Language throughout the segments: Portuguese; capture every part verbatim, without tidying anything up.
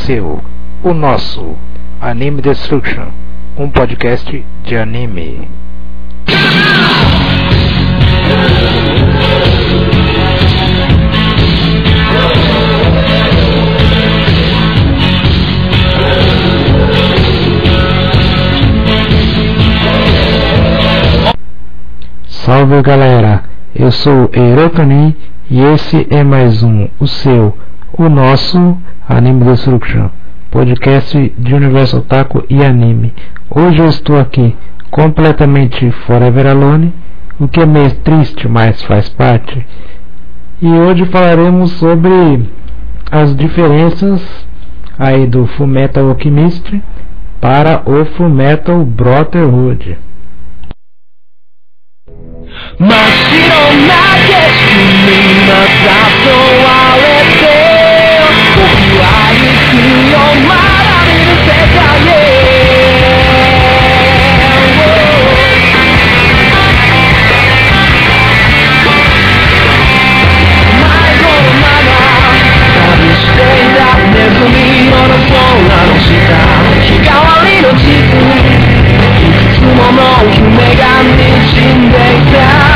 seu, o nosso Anime Destruction, um podcast de anime. Salve galera, eu sou Erotani e esse é mais um, o seu, o nosso Anime Destruction, podcast de universo otaku e anime. Hoje eu estou aqui completamente forever alone, o que é meio triste, mas faz parte. E hoje falaremos sobre as diferenças aí do Fullmetal Alchemist para o Fullmetal Brotherhood. 真っ白な景色にまた問われて僕は行くよまだ見ぬ世界へ迷子のまま旅していたネズミ色の空の下日替わりの地図いくつもの夢が滲んでいた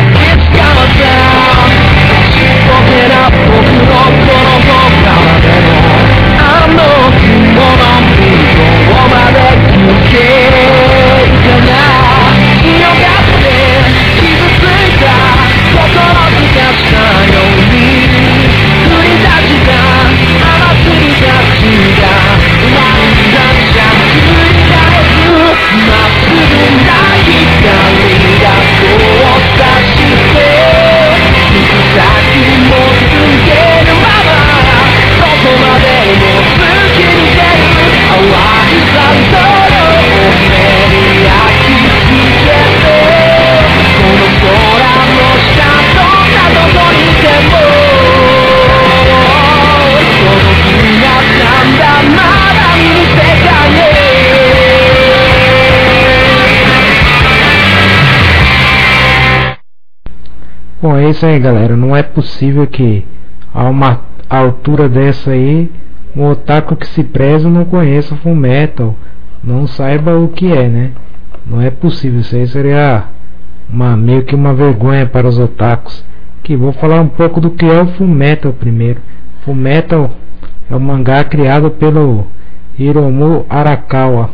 Bom, é isso aí galera, não é possível que a uma altura dessa aí um otaku que se preza não conheça Fullmetal, não saiba o que é, né? Não é possível, isso aí seria uma, meio que uma vergonha para os otakus. Que vou falar um pouco do que é o Fullmetal primeiro. Fullmetal é um mangá criado pelo Hiromu Arakawa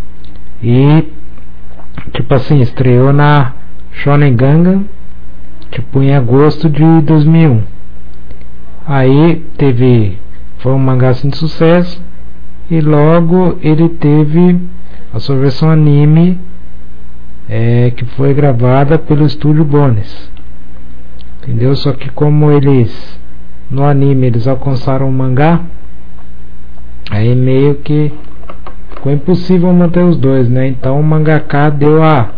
e tipo assim, estreou na Shonen Gangan tipo em agosto de dois mil e um. Aí teve, foi um mangá assim de sucesso e logo ele teve a sua versão anime, é, que foi gravada pelo estúdio Bones, entendeu? Só que como eles no anime eles alcançaram o mangá, aí meio que ficou impossível manter os dois, né? Então o mangaka deu a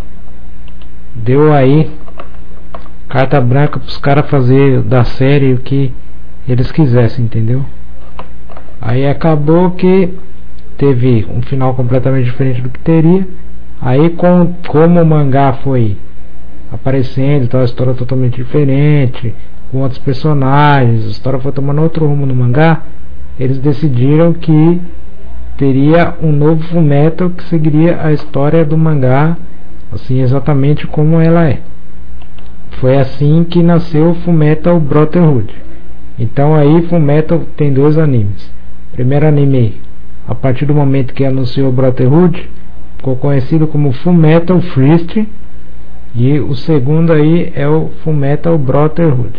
deu aí carta branca para os caras fazer da série o que eles quisessem, entendeu? Aí acabou que teve um final completamente diferente do que teria. Aí com, como o mangá foi aparecendo, então a história totalmente diferente, com outros personagens, a história foi tomando outro rumo no mangá, eles decidiram que teria um novo Fullmetal que seguiria a história do mangá, assim exatamente como ela é. Foi assim que nasceu o Fullmetal Brotherhood. Então aí Fullmetal tem dois animes. Primeiro anime, a partir do momento que anunciou Brotherhood, ficou conhecido como Fullmetal Fist, e o segundo aí é o Fullmetal Brotherhood.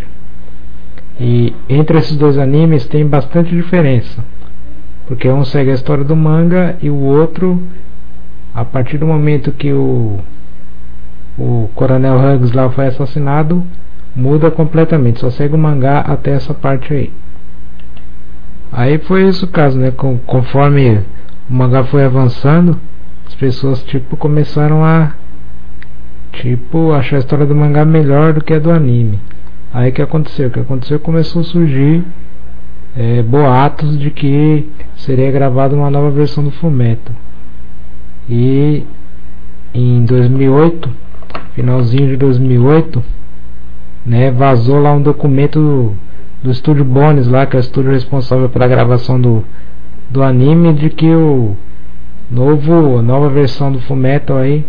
E entre esses dois animes tem bastante diferença, porque um segue a história do manga e o outro, a partir do momento que o o Coronel Hugs lá foi assassinado, muda completamente, só segue o mangá até essa parte aí. Aí foi esse o caso, né? Com, conforme o mangá foi avançando, as pessoas tipo começaram a tipo achar a história do mangá melhor do que a do anime. Aí o que aconteceu? O que aconteceu? Começou a surgir é, boatos de que seria gravada uma nova versão do Fullmetal. E em dois mil e oito, finalzinho de dois mil e oito, né, vazou lá um documento do, do estúdio Bones lá, que é o estúdio responsável pela gravação do, do anime de que o novo, a nova versão do Fullmetal aí,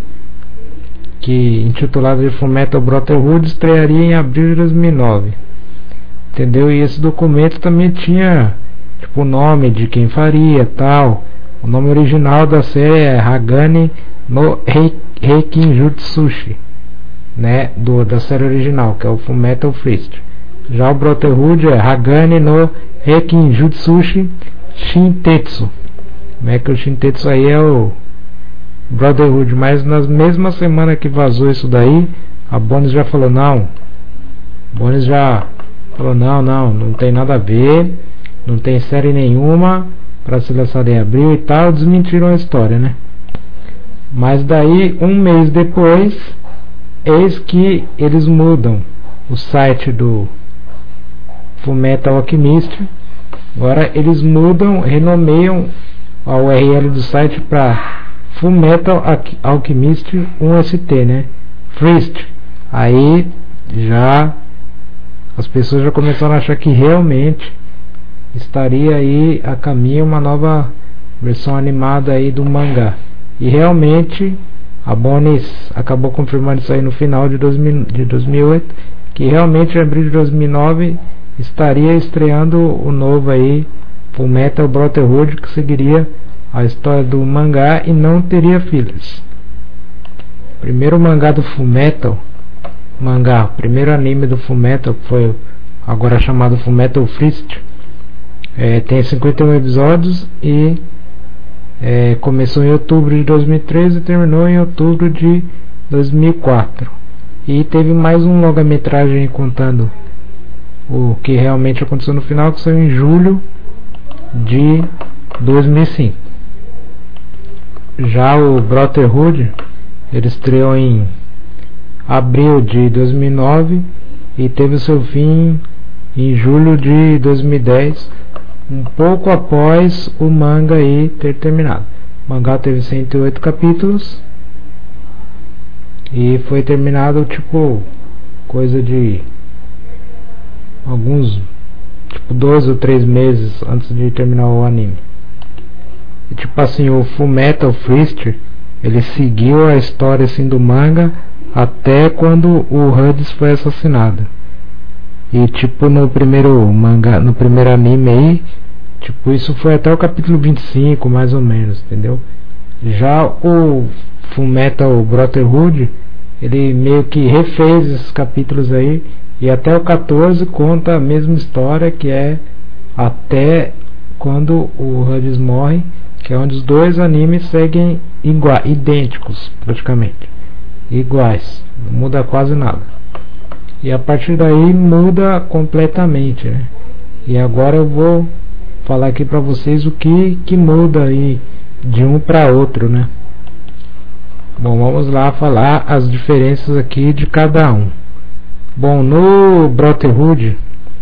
que intitulada de Fullmetal Brotherhood, estrearia em abril de dois mil e nove, entendeu? E esse documento também tinha tipo o nome de quem faria, tal. O nome original da série é Hagane no Heikinjutsushi, né, do, da série original, que é o Fullmetal Fist. Já o Brotherhood é Hagane no Heikinjutsushi Shintetsu, né, que o Shintetsu aí é o Brotherhood. Mas nas mesmas semanas que vazou isso daí, a Bones já falou não, Bones já falou não, não, não tem nada a ver, não tem série nenhuma para ser lançada em abril e tal, desmentiram a história, né? Mas daí, um mês depois, eis que eles mudam o site do Fullmetal Alchemist. Agora eles mudam, renomeiam a U R L do site para Fullmetal Alchemist um S T, né? Frist. Aí já as pessoas já começaram a achar que realmente estaria aí a caminho uma nova versão animada aí do mangá. E realmente a Bones acabou confirmando isso aí no final de, dois mil, de dois mil e oito, que realmente em abril de dois mil e nove estaria estreando o novo aí Fullmetal Brotherhood, que seguiria a história do mangá e não teria fillers. Primeiro mangá do Fullmetal, mangá, primeiro anime do Fullmetal, que foi agora chamado Fullmetal Fist, é, tem cinquenta e um episódios e é, começou em outubro de dois mil e treze e terminou em outubro de dois mil e quatro. E teve mais um longa-metragem contando o que realmente aconteceu no final, que saiu em julho de dois mil e cinco. Já o Brotherhood, ele estreou em abril de dois mil e nove e teve o seu fim em julho de dois mil e dez, um pouco após o manga aí ter terminado. O mangá teve cento e oito capítulos e foi terminado tipo coisa de alguns tipo dois ou três meses antes de terminar o anime. E, tipo assim, o Fullmetal Fist, ele seguiu a história assim do manga até quando o Hades foi assassinado. E tipo no primeiro manga, no primeiro anime aí, tipo isso foi até o capítulo vinte e cinco mais ou menos, entendeu? Já o Fullmetal Brotherhood, ele meio que refez esses capítulos aí, e até o quatorze conta a mesma história, que é até quando o Hades morre, que é onde os dois animes seguem iguais, idênticos praticamente, iguais, não muda quase nada. E a partir daí muda completamente, né? E agora eu vou falar aqui pra vocês o que, que muda aí de um para outro, né? Bom, vamos lá falar as diferenças aqui de cada um. Bom, no Brotherhood,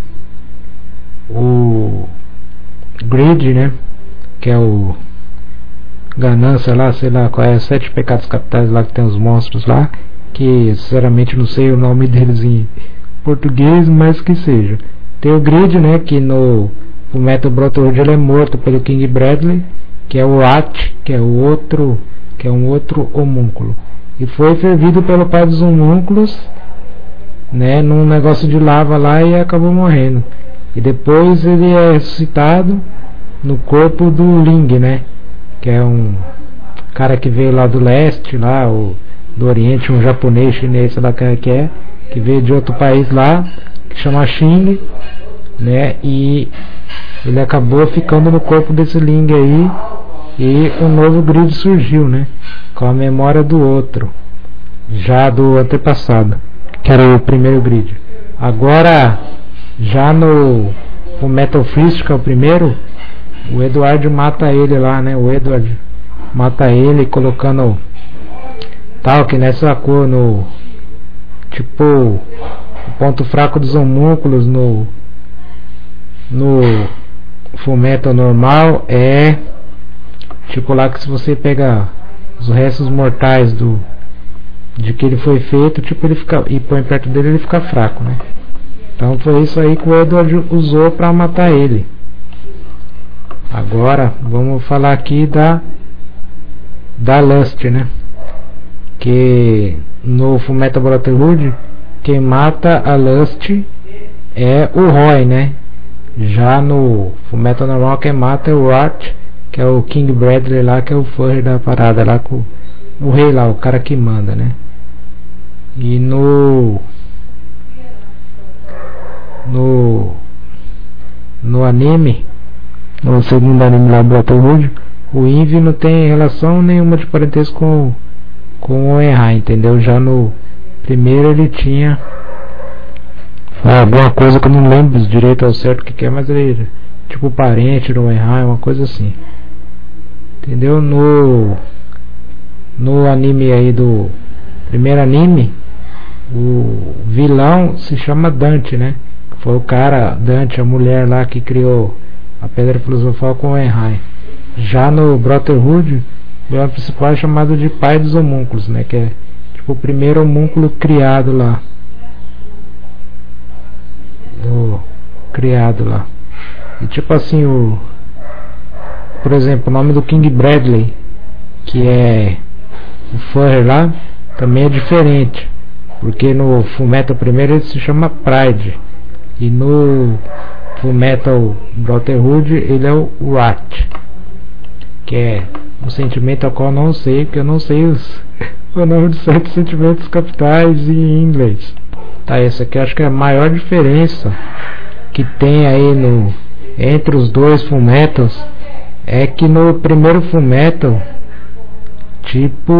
o Greed, né, que é o ganância lá, sei lá qual é, os sete pecados capitais lá que tem os monstros lá, que sinceramente não sei o nome deles em português, mas que seja. Tem o Greed, né, que no Fullmetal Brotherhood ele é morto pelo King Bradley, que é o At, que é o outro, que é um outro homúnculo, e foi fervido pelo pai dos homúnculos, né, num negócio de lava lá, e acabou morrendo. E depois ele é ressuscitado no corpo do Ling, né, que é um cara que veio lá do leste, lá, o, do Oriente, um japonês, chinês, sei lá que é, que veio de outro país lá, que chama Xing, né, e ele acabou ficando no corpo desse Ling aí, e um novo Greed surgiu, né, com a memória do outro, já do antepassado, que era o primeiro Greed. Agora, já no Fullmetal Fist, que é o primeiro, o Edward mata ele lá, né? O Edward mata ele colocando tal, que nessa cor no tipo o ponto fraco dos homúnculos no no Fullmetal normal é tipo lá que se você pega os restos mortais do de que ele foi feito, tipo ele fica e põe perto dele, ele fica fraco, né? Então foi isso aí que o Edward usou pra matar ele. Agora vamos falar aqui da da Lust, né? Que no Fullmetal Brotherhood quem mata a Lust é o Roy, né? Já no Fullmetal normal quem mata é o Rat, que é o King Bradley lá, que é o furry da parada lá, com o rei lá, o cara que manda, né? E no no no anime, no segundo anime lá, Brotherhood, o Envy não tem relação nenhuma de parentesco com, com o Enhai, entendeu? Já no primeiro ele tinha alguma coisa que eu não lembro direito ao certo o que, que é, mas ele tipo parente do Enhai, uma coisa assim, entendeu? No no anime aí do primeiro anime, o vilão se chama Dante, né? Foi o cara, Dante, a mulher lá que criou a Pedra Filosofal com o Enhai. Já no Brotherhood, o vilão principal é chamado de Pai dos Homúnculos, né? Que é tipo o primeiro homúnculo criado lá. O criado lá. E tipo assim, o por exemplo, o nome do King Bradley, que é o furry lá, também é diferente, porque no Fullmetal primeiro ele se chama Pride, e no Fullmetal Brotherhood ele é o Rat, que é um sentimento ao qual eu não sei, porque eu não sei os, o nome dos sete sentimentos capitais em inglês. Tá, essa aqui eu acho que é a maior diferença que tem aí no, entre os dois Fullmetals, é que no primeiro Fullmetal, tipo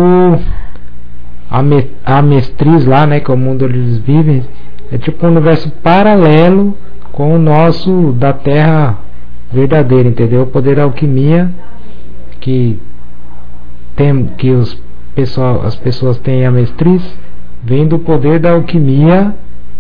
a, me, a mestriz lá, né, que é o mundo onde eles vivem, é tipo um universo paralelo com o nosso da Terra verdadeira, entendeu? O poder da alquimia que tem, que os pessoal, as pessoas têm a mestriz, vem do poder da alquimia,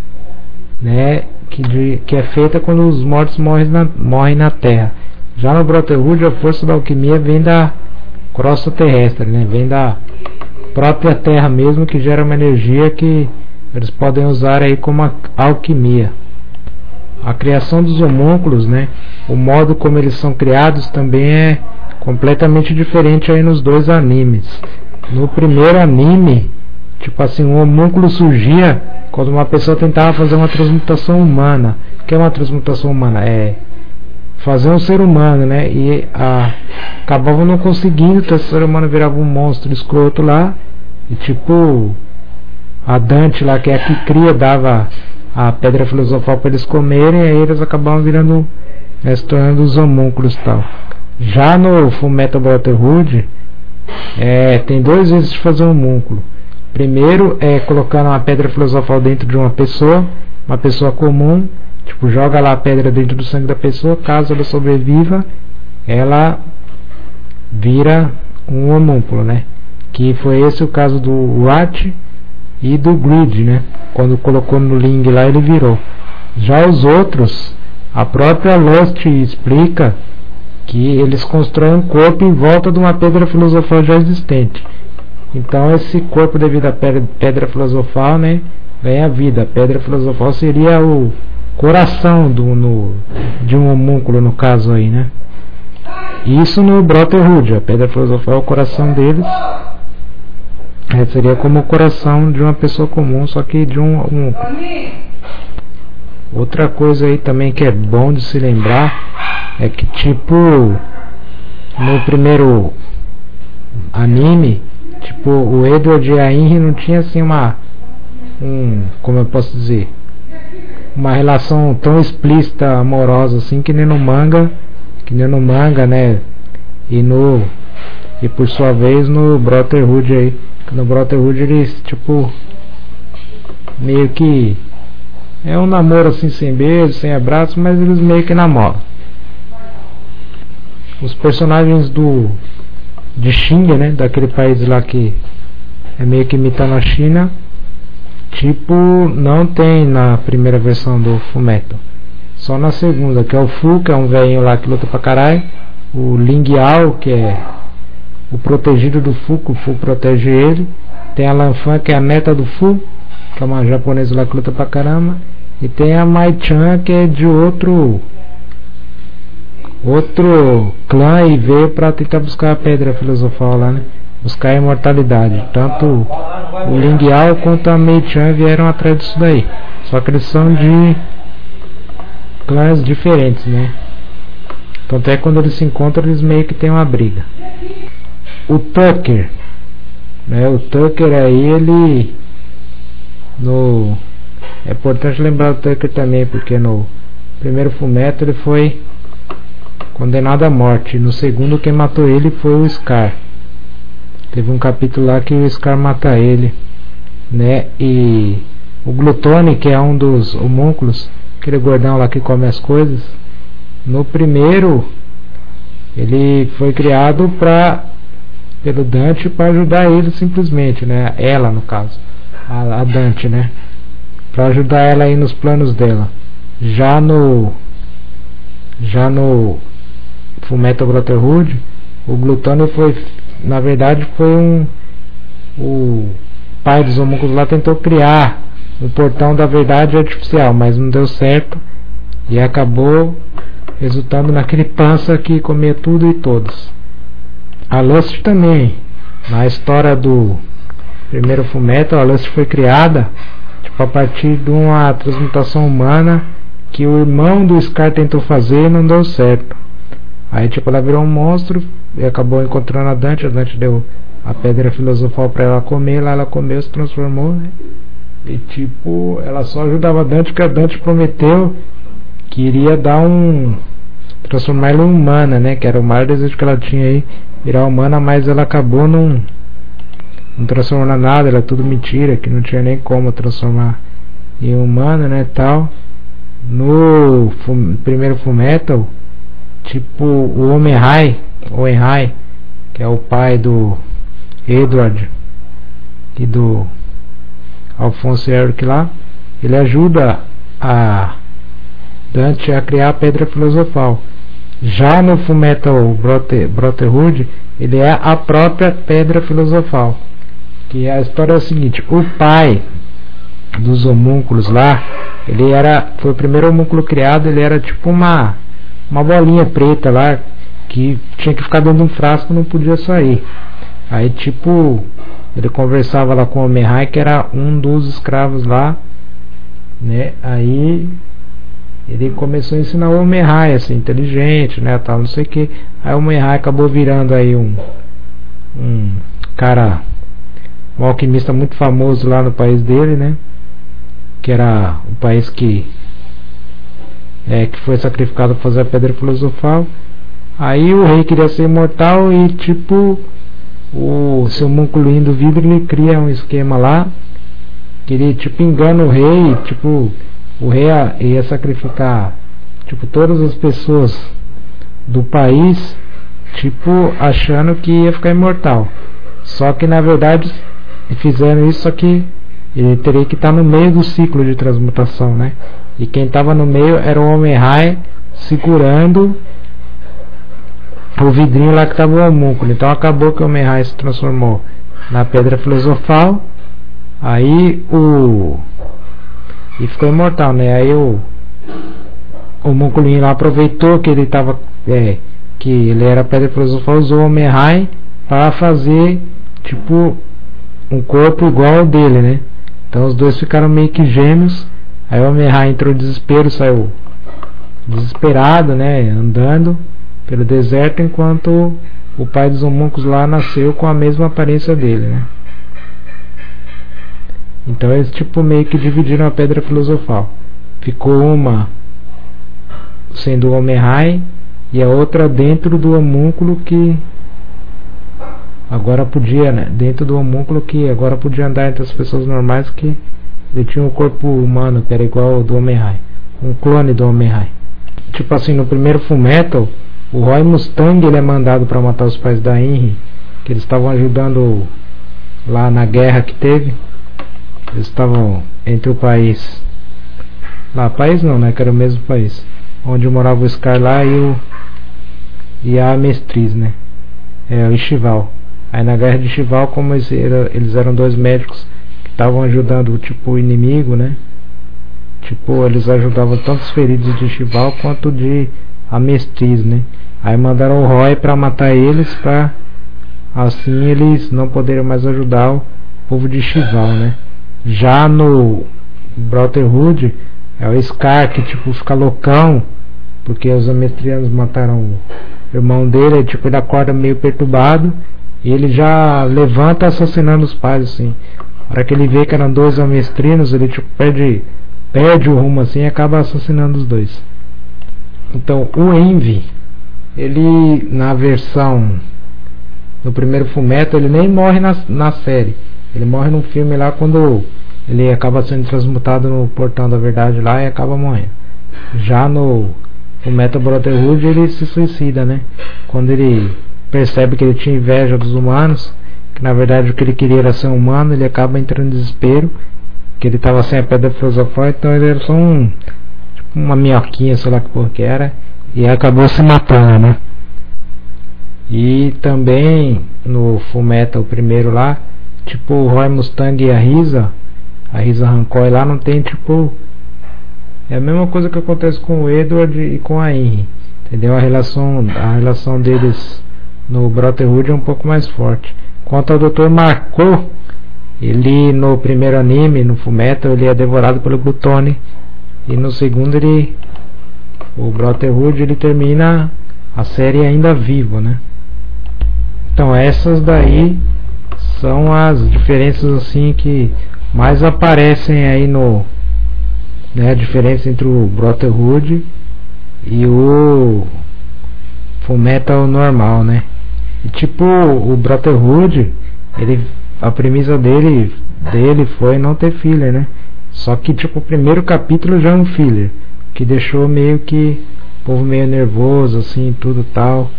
né, que, de, que é feita quando os mortos morrem na, morrem na Terra. Já no Brotherhood, a força da alquimia vem da crosta terrestre, né? Vem da própria Terra mesmo, que gera uma energia que eles podem usar aí como a alquimia. A criação dos homúnculos, né? O modo como eles são criados também é completamente diferente aí nos dois animes. No primeiro anime, tipo assim, um homúnculo surgia quando uma pessoa tentava fazer uma transmutação humana. O que é uma transmutação humana? É fazer um ser humano, né? E a, acabavam não conseguindo, então esse ser humano virava um monstro escroto lá. E tipo, a Dante lá, que é a que cria, dava a pedra filosofal para eles comerem, e aí eles acabavam virando, né, se tornando os homúnculos e tal. Já no Fullmetal Brotherhood, é, tem dois jeitos de fazer um homúnculo. Primeiro é colocando uma pedra filosofal dentro de uma pessoa, uma pessoa comum. Tipo, joga lá a pedra dentro do sangue da pessoa, caso ela sobreviva, ela vira um homúnculo, né? Que foi esse o caso do Rat e do Grid, né? Quando colocou no Ling lá, ele virou. Já os outros, a própria Lust explica que eles constroem um corpo em volta de uma pedra filosofal já existente. Então esse corpo, devido à pedra filosofal, né, ganha vida. A pedra filosofal seria o coração do, no, de um homúnculo, no caso aí, né? Isso no Brotherhood, a pedra filosofal é o coração deles. É, seria como o coração de uma pessoa comum, só que de um homúnculo. Outra coisa aí também que é bom de se lembrar é que, tipo, no primeiro anime, tipo, o Edward e a Inri não tinha assim uma um, como eu posso dizer, uma relação tão explícita, amorosa assim, que nem no manga, que nem no manga, né? E no e por sua vez no Brotherhood aí, no Brotherhood eles tipo meio que é um namoro assim, sem beijo, sem abraço, mas eles meio que namoram. Os personagens do de Xinga, né, daquele país lá que é meio que imitando a China, tipo, não tem na primeira versão do Fullmetal, só na segunda, que é o Fu, que é um velhinho lá que luta pra caralho, o Ling Yao, que é o protegido do Fu, que o Fu protege ele, tem a Lan Fan, que é a neta do Fu, que é uma japonesa lá que luta pra caramba, e tem a Mai Chan, que é de outro outro clã e veio para tentar buscar a pedra filosofal lá, né? Buscar a imortalidade. Tanto o Ling Yao quanto a Mei Chan vieram atrás disso daí. Só que eles são de clãs diferentes, né? Então até quando eles se encontram eles meio que tem uma briga. O Tucker, né? O Tucker aí ele no é importante lembrar do Tucker também, porque no primeiro Fullmetal ele foi condenado à morte. No segundo quem matou ele foi o Scar. Teve um capítulo lá que o Scar mata ele, né? E o Glutone, que é um dos homúnculos, aquele gordão lá que come as coisas, no primeiro ele foi criado pra, pelo Dante para ajudar ele simplesmente, né? Ela no caso, a, a Dante, né? Para ajudar ela aí nos planos dela. Já no já no Fullmetal Brotherhood, o Glutone foi, na verdade, foi um o pai dos homúnculos lá tentou criar um portão da verdade artificial, mas não deu certo e acabou resultando naquele pança que comia tudo e todos. A Lust também, na história do primeiro Fullmetal, a Lust foi criada tipo a partir de uma transmutação humana que o irmão do Scar tentou fazer e não deu certo. Aí tipo ela virou um monstro e acabou encontrando a Dante. A Dante deu a pedra filosofal para ela comer, lá ela comeu, se transformou, né? E tipo ela só ajudava a Dante porque a Dante prometeu que iria dar um transformar ela em humana, né? Que era o maior desejo que ela tinha aí, virar humana, mas ela acabou não não transformando nada, era tudo mentira, que não tinha nem como transformar em humana, né, tal. No fum, primeiro Fullmetal, tipo o Homem-Rai, Homem-Rai, que é o pai do Edward e do Alphonse Eric lá, ele ajuda a Dante a criar a pedra filosofal. Já no Fullmetal Brotherhood, ele é a própria pedra filosofal. Que a história é a seguinte: o pai dos homúnculos lá, ele era, foi o primeiro homúnculo criado, ele era tipo uma uma bolinha preta lá que tinha que ficar dentro de um frasco, não podia sair. Aí tipo ele conversava lá com o Homem-Rai, que era um dos escravos lá, né? Aí ele começou a ensinar o Homem-Rai, assim, inteligente, né, tal, não sei o que. Aí o Homem-Rai acabou virando aí um um cara, um alquimista muito famoso lá no país dele, né? Que era o país que é, que foi sacrificado para fazer a pedra filosofal. Aí o rei queria ser imortal e tipo o seu homúnculo do vidro, ele cria um esquema lá que ele tipo engana o rei, tipo o rei ia sacrificar tipo todas as pessoas do país, tipo achando que ia ficar imortal. Só que na verdade fizeram isso, só que ele teria que estar no meio do ciclo de transmutação, né? E quem estava no meio era o Homem-Rai segurando o vidrinho lá que estava o homúnculo. Então acabou que o Homem-Rai se transformou na pedra filosofal. Aí o e ficou imortal, né? Aí o o homúnculo lá aproveitou que ele tava é, que ele era pedra filosofal, usou o Homem-Rai para fazer tipo um corpo igual ao dele, né? Então os dois ficaram meio que gêmeos. Aí o Homem-Rai entrou em desespero, saiu desesperado, né? Andando pelo deserto, enquanto o pai dos homúnculos lá nasceu com a mesma aparência dele, né? Então eles tipo meio que dividiram a pedra filosofal. Ficou uma sendo o Homem-Rai e a outra dentro do homúnculo, que agora podia, né? Dentro do homúnculo que agora podia andar entre as pessoas normais, que ele tinha um corpo humano que era igual ao do Homem-Rai, um clone do Homem-Rai. Tipo assim, no primeiro Fullmetal, o Roy Mustang ele é mandado para matar os pais da Inri, que eles estavam ajudando lá na guerra que teve. Eles estavam entre o país lá, país não, né? Que era o mesmo país onde morava o Scar lá e o e a Mestriz, né? É o Ishival. Aí na guerra de Ishival, como eles eram, eles eram dois médicos que estavam ajudando tipo o inimigo, né? Tipo, eles ajudavam tanto os feridos de Ishival quanto de a Mestriz, né? Aí mandaram o Roy pra matar eles, pra assim eles não poderem mais ajudar o povo de Chival, né? Já no Brotherhood é o Scar que tipo fica loucão porque os Amestrianos mataram o irmão dele, e, tipo ele acorda meio perturbado e ele já levanta assassinando os pais assim. Na hora que ele vê que eram dois amestrinos, ele tipo perde, perde o rumo assim e acaba assassinando os dois. Então o Envy, ele na versão no primeiro Fullmetal, ele nem morre na, na série. Ele morre no filme lá quando ele acaba sendo transmutado no portão da verdade lá e acaba morrendo. Já no Fullmetal Brotherhood ele se suicida, né? Quando ele percebe que ele tinha inveja dos humanos, que na verdade o que ele queria era ser humano, ele acaba entrando em desespero, que ele estava sem a pedra filosofal, então ele era só um tipo uma minhoquinha, sei lá que porra que era, e acabou se matando, né? E também no Fullmetal primeiro lá, tipo o Roy Mustang e a Risa, a Risa Rancor lá não tem tipo, é a mesma coisa que acontece com o Edward e com a Henry, entendeu? A relação, a relação deles no Brotherhood é um pouco mais forte. Quanto ao doutor Marco, ele no primeiro anime, no Fullmetal, ele é devorado pelo Plutone, e no segundo ele, o Brotherhood, ele termina a série ainda vivo, né? Então essas daí são as diferenças assim que mais aparecem aí no, né, a diferença entre o Brotherhood e o Fullmetal normal, né? E tipo o Brotherhood, ele, a premissa dele dele foi não ter filler, né? Só que tipo o primeiro capítulo já é um filler, que deixou meio que o povo meio nervoso assim, tudo tal,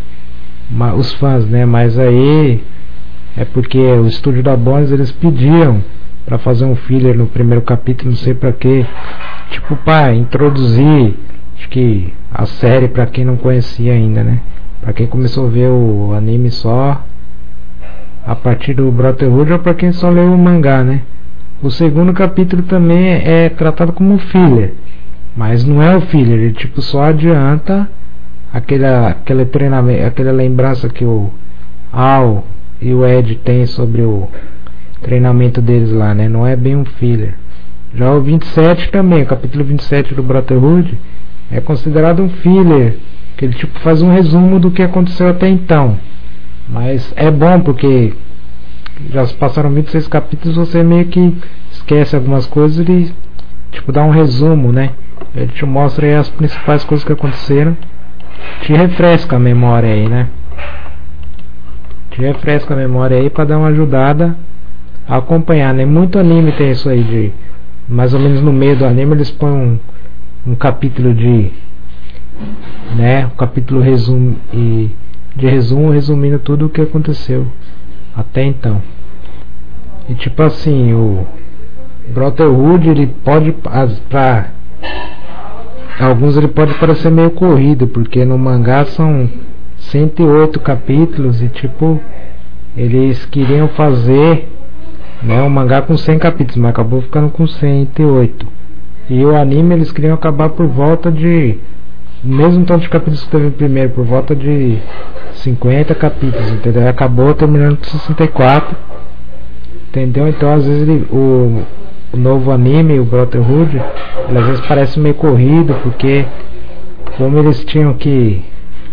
os fãs, né? Mas aí é porque o estúdio da Bones eles pediam pra fazer um filler no primeiro capítulo, não sei pra quê, tipo pra introduzir, acho que a série pra quem não conhecia ainda, né? Pra quem começou a ver o anime só a partir do Brotherhood, ou pra quem só leu o mangá, né? O segundo capítulo também é tratado como filler, mas não é o filler, ele tipo só adianta aquela, aquele treinamento, aquela lembrança que o Al e o Ed tem sobre o treinamento deles lá, né? Não é bem um filler. Já o vinte e sete também, o capítulo vinte e sete do Brotherhood é considerado um filler, que ele tipo faz um resumo do que aconteceu até então. Mas é bom porque já se passaram vinte e seis capítulos, você meio que esquece algumas coisas e tipo dá um resumo, né? Ele te mostra aí as principais coisas que aconteceram, te refresca a memória aí, né? Te refresca a memória aí pra dar uma ajudada a acompanhar, né? Muito anime tem isso aí de mais ou menos no meio do anime eles põem um, um capítulo de, né? Um capítulo resumo e de resumo resumindo tudo o que aconteceu até então. E tipo assim, o Brotherhood ele pode para alguns ele pode parecer meio corrido, porque no mangá são cento e oito capítulos e tipo eles queriam fazer, né, um mangá com cem capítulos, mas acabou ficando com cento e oito. E o anime eles queriam acabar por volta de o mesmo tanto de capítulos que teve primeiro, por volta de cinquenta capítulos, entendeu? Acabou terminando com sessenta e quatro, entendeu? Então às vezes ele, o, o novo anime, o Brotherhood, ele às vezes parece meio corrido, porque como eles tinham que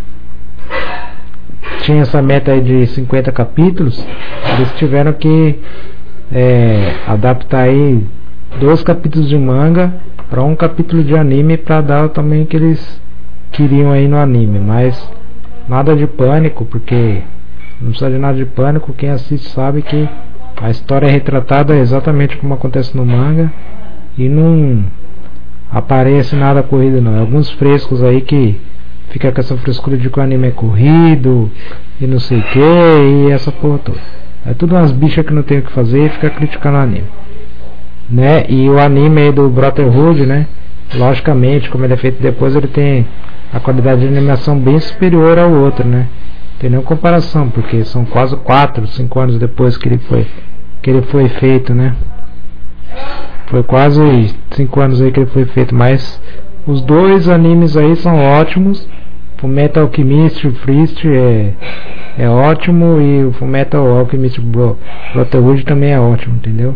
tinha essa meta aí de cinquenta capítulos, eles tiveram que é, adaptar aí dois capítulos de manga para um capítulo de anime para dar o tamanho que eles queriam aí no anime. Mas nada de pânico, porque não precisa de nada de pânico. Quem assiste sabe que a história é retratada exatamente como acontece no manga e não aparece nada corrido não. Alguns frescos aí que fica com essa frescura de que o anime é corrido e não sei o que, e essa porra toda. É tudo umas bichas que não tem o que fazer e fica criticando o anime, né? E o anime aí do Brotherhood, né? Logicamente, como ele é feito depois, ele tem a qualidade de animação bem superior ao outro, né? Não tem nenhuma comparação, porque são quase quatro, cinco anos depois que ele foi que ele foi feito, né? Foi quase cinco anos aí que ele foi feito, mas os dois animes aí são ótimos Fullmetal Alchemist Priest é, é ótimo, e o Fullmetal Alchemist Bro, Brotherhood também é ótimo, entendeu?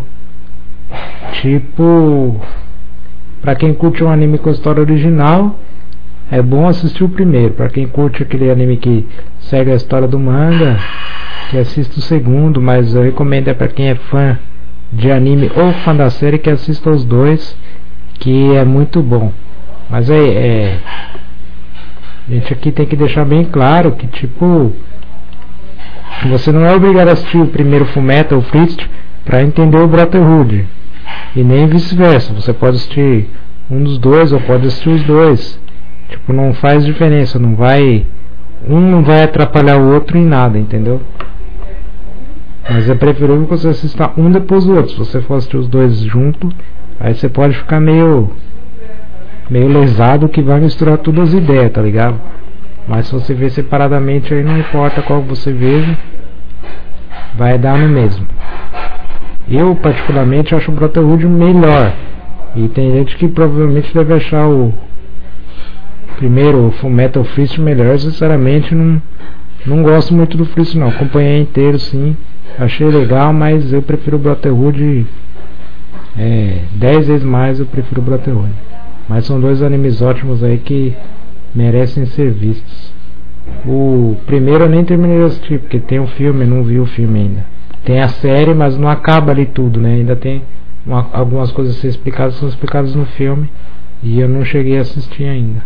Tipo, pra quem curte um anime com história original, é bom assistir o primeiro. Pra quem curte aquele anime que segue a história do manga, que assista o segundo. Mas eu recomendo é pra quem é fã de anime ou fã da série, que assista os dois, que é muito bom. Mas é, é a gente aqui tem que deixar bem claro que, tipo, você não é obrigado a assistir o primeiro Fullmetal ou Priest pra entender o Brotherhood, e nem vice-versa. Você pode assistir um dos dois ou pode assistir os dois. Tipo, não faz diferença, não vai, um não vai atrapalhar o outro em nada, entendeu? Mas é preferível que você assista um depois do outro. Se você for assistir os dois juntos, aí você pode ficar meio meio lesado, que vai misturar todas as ideias, tá ligado? Mas se você ver separadamente, aí não importa qual você veja, vai dar no mesmo. Eu particularmente acho o Brotherhood melhor, e tem gente que provavelmente deve achar o primeiro, o Fullmetal Priest, melhor. Sinceramente não, não gosto muito do Priest não. Acompanhei inteiro sim, achei legal, mas eu prefiro o Brotherhood é, dez vezes mais. Eu prefiro o Brotherhood. Mas são dois animes ótimos aí que merecem ser vistos. O primeiro eu nem terminei de assistir, porque tem um filme, eu não vi o filme ainda. Tem a série, mas não acaba ali tudo, né? Ainda tem uma, algumas coisas a ser explicadas, são explicadas no filme, e eu não cheguei a assistir ainda.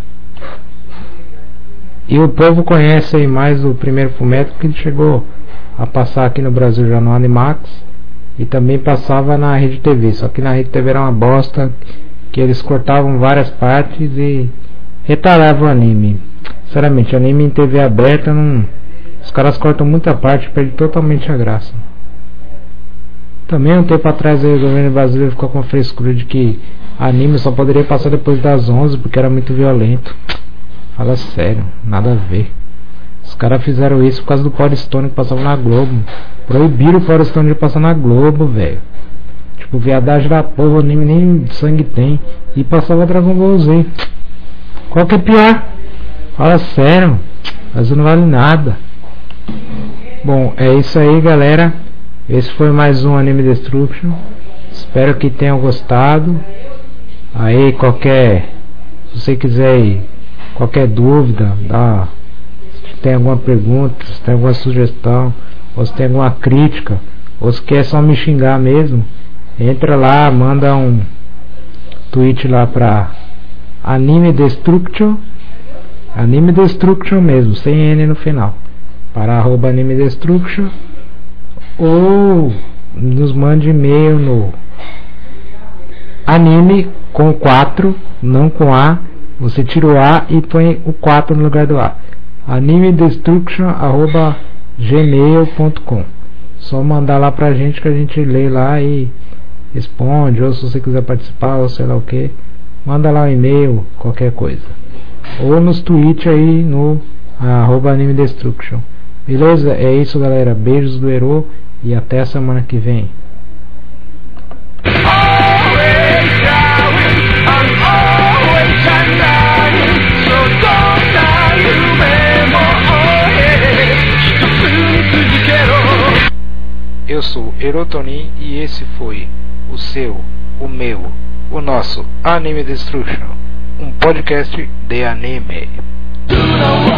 E o povo conhece aí mais o primeiro Fullmetal, porque ele chegou a passar aqui no Brasil já no Animax, e também passava na Rede T V. Só que na Rede T V era uma bosta, que eles cortavam várias partes e retardavam o anime. Sinceramente, anime em T V aberta, não, os caras cortam muita parte, perde totalmente a graça. Também um tempo atrás aí, o governo brasileiro ficou com a frescura de que anime só poderia passar depois das onze, porque era muito violento. Fala sério, nada a ver. Os caras fizeram isso por causa do Power Stone que passava na Globo. Proibiram o Power Stone de passar na Globo, velho. Tipo, viadagem da porra, o anime nem sangue tem. E passava Dragon Ball Z. Qual que é pior? Fala sério, mas não vale nada. Bom, é isso aí, galera. Esse foi mais um Anime Destruction. Espero que tenham gostado. Aí, qualquer, se você quiser ir, qualquer dúvida, dá, se tem alguma pergunta, se tem alguma sugestão, ou se tem alguma crítica, ou se quer só me xingar mesmo, entra lá, manda um tweet lá pra Anime Destruction, Anime Destruction mesmo, sem N no final, para arroba Anime Destruction, ou nos mande e-mail no anime com quatro, não com A. Você tira o A e põe o quatro no lugar do A. animedestruction arroba gmail ponto com. Só mandar lá pra gente que a gente lê lá e responde. Ou se você quiser participar, ou sei lá o que, manda lá um e-mail, qualquer coisa. Ou nos tweets aí no arroba animedestruction. Beleza? É isso, galera. Beijos do Hero e até a semana que vem. Eu sou Erotonin e esse foi o seu, o meu, o nosso Anime Destruction, um podcast de anime.